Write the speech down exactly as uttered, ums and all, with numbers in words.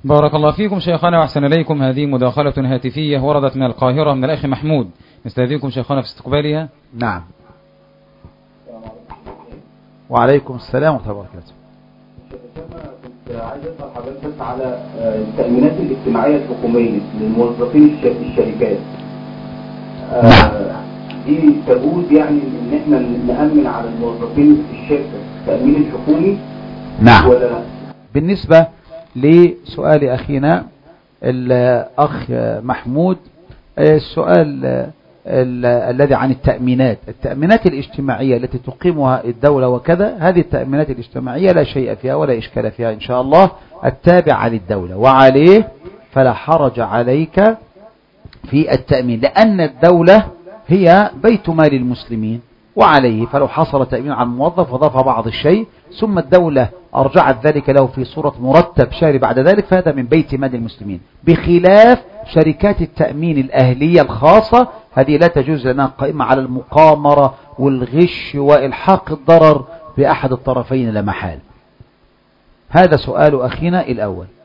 بارك الله فيكم شيخنا وأحسن إليكم. هذه مداخلة هاتفية وردت من القاهرة من الأخ محمود، نستأذنكم شيخنا في استقبالها. نعم. وعليكم السلام ورحمة الله وبركاته. كنت عايز أسأل حضرتك على التأمينات الاجتماعية الحكومية للموظفين الشركات. نعم. دي تجوز يعني إن إحنا نأمن على الموظفين في الشركة التأمين الحكومي؟ نعم. ولا لا؟ بالنسبة لسؤال أخينا الأخ محمود، السؤال الذي عن التأمينات التأمينات الاجتماعية التي تقيمها الدولة وكذا، هذه التأمينات الاجتماعية لا شيء فيها ولا إشكال فيها إن شاء الله، التابعة للدولة وعليه فلا حرج عليك في التأمين، لأن الدولة هي بيت مال المسلمين وعليه، فلو حصل تأمين عن موظف وضاف بعض الشيء ثم الدولة أرجعت ذلك له في صورة مرتب شهري بعد ذلك، فهذا من بيت مال المسلمين، بخلاف شركات التأمين الأهلية الخاصة، هذه لا تجوز لأنها قائمة على المقامرة والغش وإلحاق الضرر بأحد الطرفين لا محال. هذا سؤال أخينا الأول.